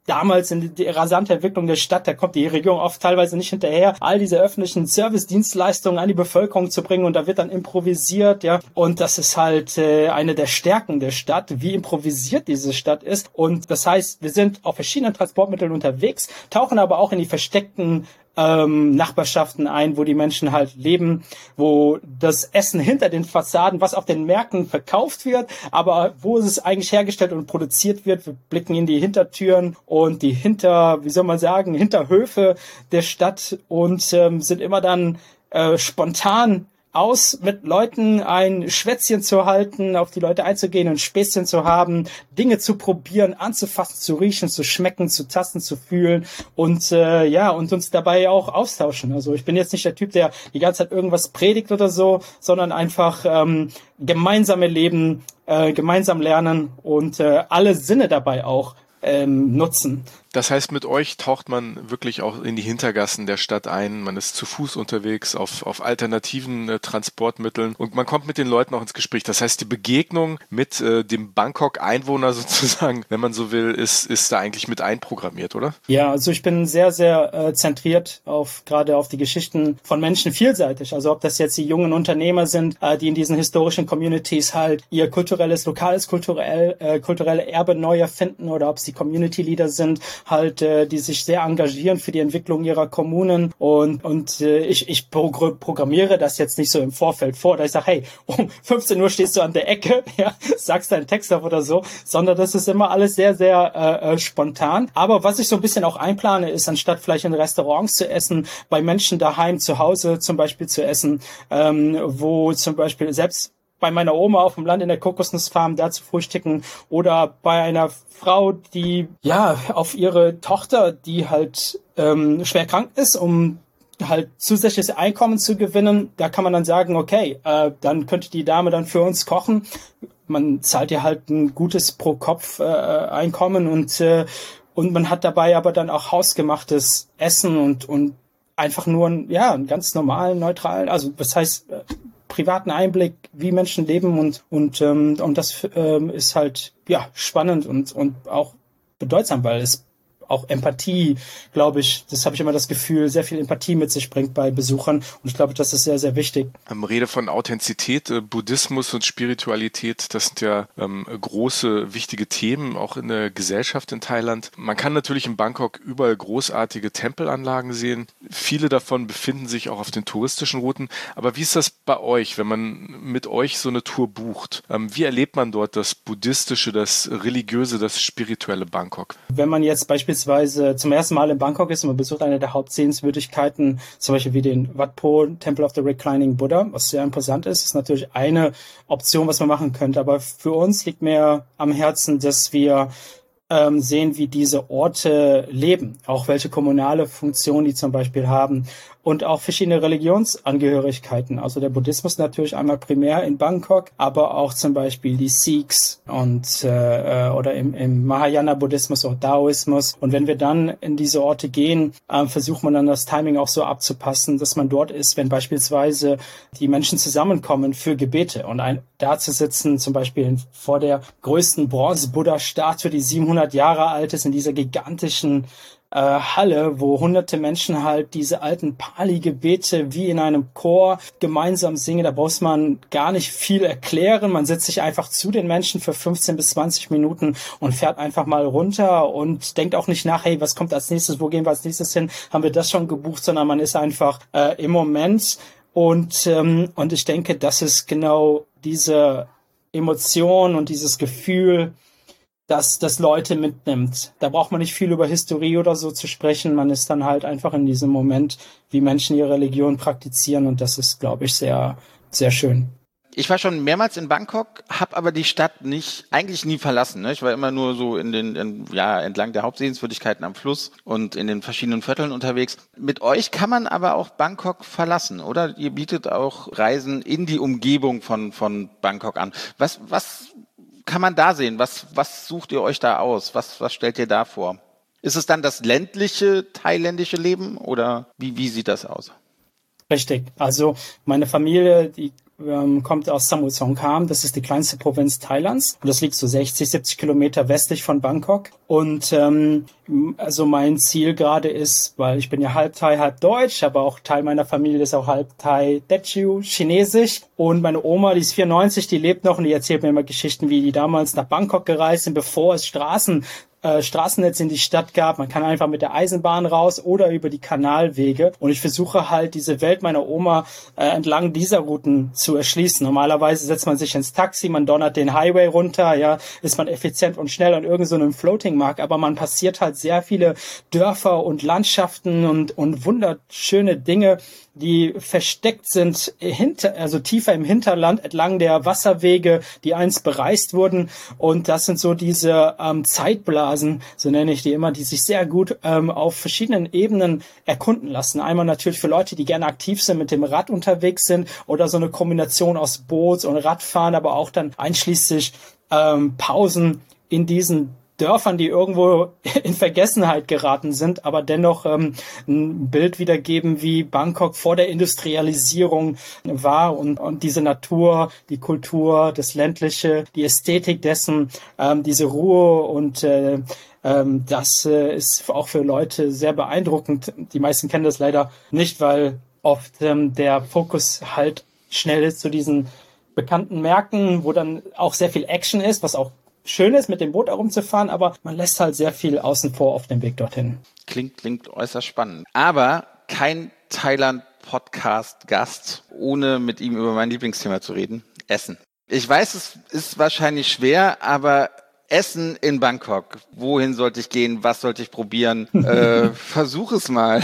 damals in die, die rasante Entwicklung der Stadt, da kommt die Regierung oft teilweise nicht hinterher, all diese öffentlichen Service-Dienstleistungen an die Bevölkerung zu bringen und da wird dann improvisiert, ja, und das ist halt äh, eine der Stärken der Stadt, wie improvisiert diese Stadt ist und das heißt, wir sind auf verschiedenen Transportmitteln unterwegs, tauchen aber auch in die versteckten ähm, Nachbarschaften ein, wo die Menschen halt leben, wo das Essen hinter den Fassaden, was auf den Märkten verkauft wird, aber wo es eigentlich hergestellt und produziert wird, wir blicken in die Hintertüren und die Hinter, wie soll man sagen, Hinterhöfe der Stadt und ähm, sind immer dann äh, spontan aus, mit Leuten ein Schwätzchen zu halten, auf die Leute einzugehen und Späßchen zu haben, Dinge zu probieren, anzufassen, zu riechen, zu schmecken, zu tasten, zu fühlen und äh, ja, und uns dabei auch austauschen. Also ich bin jetzt nicht der Typ, der die ganze Zeit irgendwas predigt oder so, sondern einfach ähm, gemeinsame Leben, äh, gemeinsam lernen und äh, alle Sinne dabei auch ähm, nutzen. Das heißt, mit euch taucht man wirklich auch in die Hintergassen der Stadt ein. Man ist zu Fuß unterwegs auf, auf alternativen äh, Transportmitteln und man kommt mit den Leuten auch ins Gespräch. Das heißt, die Begegnung mit äh, dem Bangkok-Einwohner sozusagen, wenn man so will, ist, ist da eigentlich mit einprogrammiert, oder? Ja, also ich bin sehr, sehr äh, zentriert auf gerade auf die Geschichten von Menschen vielseitig. Also ob das jetzt die jungen Unternehmer sind, äh, die in diesen historischen Communities halt ihr kulturelles, lokales kulturell, äh, kulturelle Erbe neu erfinden oder ob es die Community-Leader sind, halt, äh, die sich sehr engagieren für die Entwicklung ihrer Kommunen und und äh, ich ich progr- programmiere das jetzt nicht so im Vorfeld vor, dass ich sage, hey, um fünfzehn Uhr stehst du an der Ecke, ja, sagst deinen Text auf oder so, sondern das ist immer alles sehr, sehr äh, äh, spontan. Aber was ich so ein bisschen auch einplane, ist, anstatt vielleicht in Restaurants zu essen, bei Menschen daheim zu Hause zum Beispiel zu essen, ähm, wo zum Beispiel selbst bei meiner Oma auf dem Land in der Kokosnussfarm da zu frühstücken oder bei einer Frau, die ja auf ihre Tochter, die halt ähm, schwer krank ist, um halt zusätzliches Einkommen zu gewinnen, da kann man dann sagen, okay, äh, dann könnte die Dame dann für uns kochen. Man zahlt ihr halt ein gutes Pro-Kopf-Einkommen äh, und äh, und man hat dabei aber dann auch hausgemachtes Essen und und einfach nur ein, ja, einen ganz normalen, neutralen, also das heißt äh, privaten Einblick, wie Menschen leben und und ähm, und das ähm, ist halt ja spannend und und auch bedeutsam, weil es auch Empathie, glaube ich, das habe ich immer das Gefühl, sehr viel Empathie mit sich bringt bei Besuchern und ich glaube, das ist sehr, sehr wichtig. Ähm, Rede von Authentizität, äh, Buddhismus und Spiritualität, das sind ja ähm, große, wichtige Themen, auch in der Gesellschaft in Thailand. Man kann natürlich in Bangkok überall großartige Tempelanlagen sehen. Viele davon befinden sich auch auf den touristischen Routen. Aber wie ist das bei euch, wenn man mit euch so eine Tour bucht? Ähm, wie erlebt man dort das Buddhistische, das Religiöse, das spirituelle Bangkok? Wenn man jetzt beispielsweise zum ersten Mal in Bangkok ist und man besucht eine der Hauptsehenswürdigkeiten, zum Beispiel wie den Wat Po, Temple of the Reclining Buddha, was sehr imposant ist, ist natürlich eine Option, was man machen könnte. Aber für uns liegt mehr am Herzen, dass wir ähm, sehen, wie diese Orte leben, auch welche kommunale Funktion die zum Beispiel haben und auch verschiedene Religionsangehörigkeiten. Also der Buddhismus natürlich einmal primär in Bangkok, aber auch zum Beispiel die Sikhs und äh, oder im, im Mahayana-Buddhismus oder Daoismus. Und wenn wir dann in diese Orte gehen, äh, versucht man dann das Timing auch so abzupassen, dass man dort ist, wenn beispielsweise die Menschen zusammenkommen für Gebete und ein, da zu sitzen, zum Beispiel vor der größten Bronze-Buddha-Statue, die siebenhundert Jahre alt ist, in dieser gigantischen Äh, Halle, wo hunderte Menschen halt diese alten Pali-Gebete wie in einem Chor gemeinsam singen. Da muss man gar nicht viel erklären. Man setzt sich einfach zu den Menschen für fünfzehn bis zwanzig Minuten und fährt einfach mal runter und denkt auch nicht nach, hey, was kommt als nächstes, wo gehen wir als nächstes hin? Haben wir das schon gebucht? Sondern man ist einfach äh, im Moment und ähm, und ich denke, das ist genau diese Emotion und dieses Gefühl, dass das Leute mitnimmt. Da braucht man nicht viel über Historie oder so zu sprechen. Man ist dann halt einfach in diesem Moment, wie Menschen ihre Religion praktizieren und das ist, glaube ich, sehr, sehr schön. Ich war schon mehrmals in Bangkok, habe aber die Stadt nicht, eigentlich nie verlassen. Ne? Ich war immer nur so in den, in, ja, entlang der Hauptsehenswürdigkeiten am Fluss und in den verschiedenen Vierteln unterwegs. Mit euch kann man aber auch Bangkok verlassen, oder? Ihr bietet auch Reisen in die Umgebung von, von Bangkok an. Was, was kann man da sehen? Was, was sucht ihr euch da aus? Was, was stellt ihr da vor? Ist es dann das ländliche thailändische Leben oder wie, wie sieht das aus? Richtig. Also meine Familie, die ähm, kommt aus Samut Songkhram. Das ist die kleinste Provinz Thailands. Und das liegt so sechzig, siebzig Kilometer westlich von Bangkok. Und ähm, also mein Ziel gerade ist, weil ich bin ja halb Thai, halb Deutsch, aber auch Teil meiner Familie ist auch halb Thai, Teochew, Chinesisch. Und meine Oma, die ist vierundneunzig, die lebt noch und die erzählt mir immer Geschichten, wie die damals nach Bangkok gereist sind, bevor es Straßen Äh, Straßennetz in die Stadt gab. Man kann einfach mit der Eisenbahn raus oder über die Kanalwege. Und ich versuche halt, diese Welt meiner Oma äh, entlang dieser Routen zu erschließen. Normalerweise setzt man sich ins Taxi, man donnert den Highway runter, ja, ist man effizient und schnell an irgend so einem Floating-Markt, aber man passiert halt sehr viele Dörfer und Landschaften und, und wunderschöne Dinge, die versteckt sind hinter, also tiefer im Hinterland, entlang der Wasserwege, die einst bereist wurden. Und das sind so diese ähm, Zeitblasen, so nenne ich die immer, die sich sehr gut ähm, auf verschiedenen Ebenen erkunden lassen. Einmal natürlich für Leute, die gerne aktiv sind, mit dem Rad unterwegs sind oder so eine Kombination aus Boot und Radfahren, aber auch dann einschließlich ähm, Pausen in diesen Dörfern, die irgendwo in Vergessenheit geraten sind, aber dennoch ähm, ein Bild wiedergeben, wie Bangkok vor der Industrialisierung war und, und diese Natur, die Kultur, das Ländliche, die Ästhetik dessen, ähm, diese Ruhe und äh, ähm, das äh, ist auch für Leute sehr beeindruckend. Die meisten kennen das leider nicht, weil oft ähm, der Fokus halt schnell ist zu diesen bekannten Märkten, wo dann auch sehr viel Action ist, was auch schön ist, mit dem Boot herumzufahren, aber man lässt halt sehr viel außen vor auf dem Weg dorthin. Klingt, klingt äußerst spannend. Aber kein Thailand-Podcast-Gast, ohne mit ihm über mein Lieblingsthema zu reden. Essen. Ich weiß, es ist wahrscheinlich schwer, aber Essen in Bangkok. Wohin sollte ich gehen? Was sollte ich probieren? äh, versuch es mal.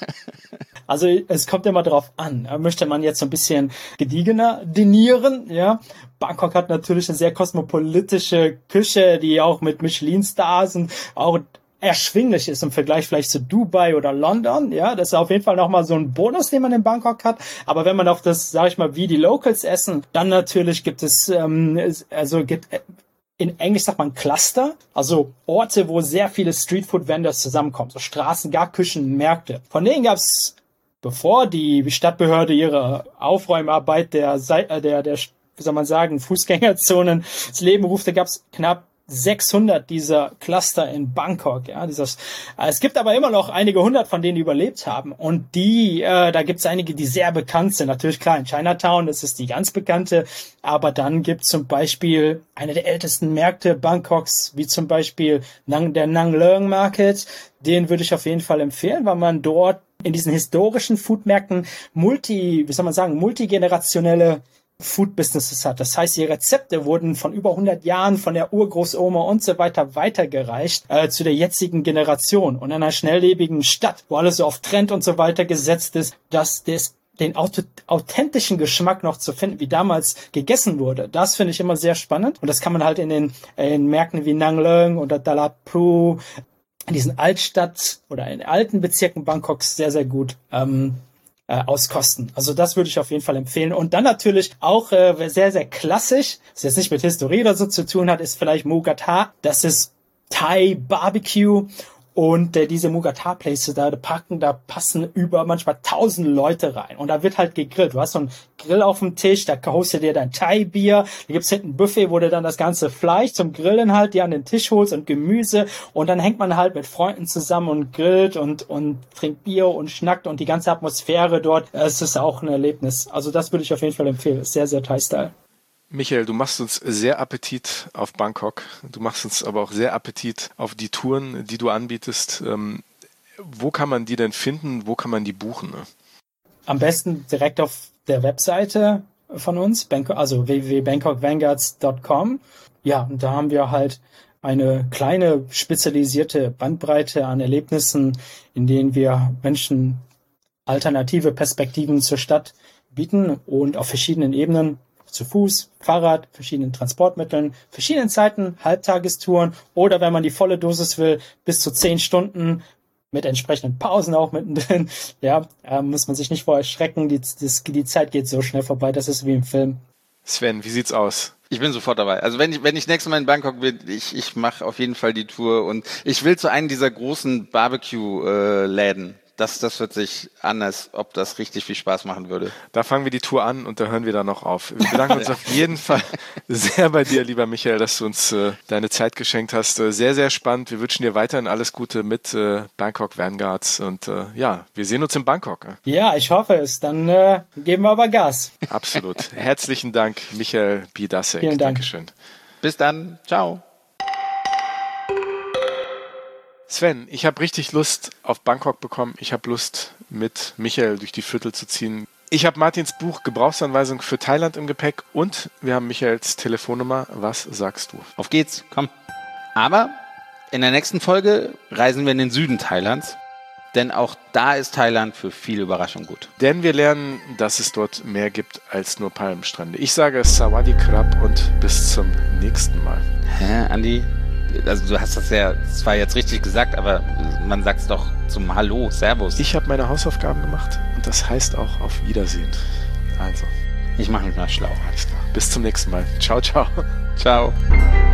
Also es kommt immer drauf an. Möchte man jetzt so ein bisschen gediegener dinieren, ja? Bangkok hat natürlich eine sehr kosmopolitische Küche, die auch mit Michelin-Stars und auch erschwinglich ist im Vergleich vielleicht zu Dubai oder London, ja, das ist auf jeden Fall nochmal so ein Bonus, den man in Bangkok hat, aber wenn man auf das, sag ich mal, wie die Locals essen, dann natürlich gibt es, ähm, also gibt, in Englisch sagt man Cluster, also Orte, wo sehr viele Streetfood-Vendors zusammenkommen, so Straßen, gar Küchen, Märkte. Von denen gab es, bevor die Stadtbehörde ihre Aufräumarbeit der, der, der, wie soll man sagen, Fußgängerzonen ins Leben rufte, gab es knapp sechshundert dieser Cluster in Bangkok. Ja, dieses, äh, es gibt aber immer noch einige hundert von denen, die überlebt haben. Und die, äh, da gibt es einige, die sehr bekannt sind. Natürlich klar, in Chinatown, das ist die ganz bekannte. Aber dann gibt es zum Beispiel eine der ältesten Märkte Bangkoks, wie zum Beispiel Nang, der Nang Leung Market. Den würde ich auf jeden Fall empfehlen, weil man dort in diesen historischen Foodmärkten multi, wie soll man sagen, multigenerationelle Food-Businesses hat. Das heißt, die Rezepte wurden von über hundert Jahren von der Urgroßoma und so weiter weitergereicht äh, zu der jetzigen Generation. Und in einer schnelllebigen Stadt, wo alles so auf Trend und so weiter gesetzt ist, dass das den authentischen Geschmack noch zu finden, wie damals gegessen wurde. Das finde ich immer sehr spannend. Und das kann man halt in den in Märkten wie Nang Leung oder Dalat Pru, in diesen Altstadt- oder in alten Bezirken Bangkoks sehr, sehr gut ähm, äh, auskosten. Also das würde ich auf jeden Fall empfehlen. Und dann natürlich auch äh, sehr, sehr klassisch, das jetzt nicht mit Historie oder so zu tun hat, ist vielleicht Mugatha. Das ist Thai Barbecue. Und äh, diese Mugatha-Places, da packen, da passen über manchmal tausend Leute rein. Und da wird halt gegrillt. Du hast so einen Grill auf dem Tisch, da holst du dir dein Thai-Bier. Da gibt's hinten ein Buffet, wo du dann das ganze Fleisch zum Grillen halt dir an den Tisch holst und Gemüse. Und dann hängt man halt mit Freunden zusammen und grillt und und trinkt Bier und schnackt. Und die ganze Atmosphäre dort, es ist auch ein Erlebnis. Also das würde ich auf jeden Fall empfehlen. Ist sehr, sehr Thai-Style. Michael, du machst uns sehr Appetit auf Bangkok. Du machst uns aber auch sehr Appetit auf die Touren, die du anbietest. Ähm, wo kann man die denn finden? Wo kann man die buchen? Ne? Am besten direkt auf der Webseite von uns, Bangkok, also w w w punkt bangkok vanguards punkt com. Ja, und da haben wir halt eine kleine spezialisierte Bandbreite an Erlebnissen, in denen wir Menschen alternative Perspektiven zur Stadt bieten und auf verschiedenen Ebenen. Zu Fuß, Fahrrad, verschiedenen Transportmitteln, verschiedenen Zeiten, Halbtagestouren oder wenn man die volle Dosis will, bis zu zehn Stunden mit entsprechenden Pausen auch mittendrin. Ja, äh, muss man sich nicht vor erschrecken. Die, das, die Zeit geht so schnell vorbei, das ist wie im Film. Sven, wie sieht's aus? Ich bin sofort dabei. Also wenn ich wenn ich nächstes Mal in Bangkok bin, ich ich mache auf jeden Fall die Tour und ich will zu einem dieser großen Barbecue-Läden. Das, das hört sich an, als ob das richtig viel Spaß machen würde. Da fangen wir die Tour an und da hören wir dann noch auf. Wir bedanken uns auf jeden Fall sehr bei dir, lieber Michael, dass du uns äh, deine Zeit geschenkt hast. Äh, sehr, sehr spannend. Wir wünschen dir weiterhin alles Gute mit äh, Bangkok Vanguards und äh, ja, wir sehen uns in Bangkok. Äh. Ja, ich hoffe es. Dann äh, geben wir aber Gas. Absolut. Herzlichen Dank, Michael Bidasek. Vielen Dank. Dankeschön. Bis dann. Ciao. Sven, ich habe richtig Lust auf Bangkok bekommen. Ich habe Lust, mit Michael durch die Viertel zu ziehen. Ich habe Martins Buch Gebrauchsanweisung für Thailand im Gepäck und wir haben Michaels Telefonnummer. Was sagst du? Auf geht's, komm. Aber in der nächsten Folge reisen wir in den Süden Thailands, denn auch da ist Thailand für viele Überraschungen gut. Denn wir lernen, dass es dort mehr gibt als nur Palmstrände. Ich sage Sawadee Krab und bis zum nächsten Mal. Hä, Andi? Also du hast das ja zwar jetzt richtig gesagt, aber man sagt es doch zum Hallo, Servus. Ich habe meine Hausaufgaben gemacht und das heißt auch auf Wiedersehen. Also. Ich mache mich mal schlau. Alles klar. Bis zum nächsten Mal. Ciao, ciao. Ciao.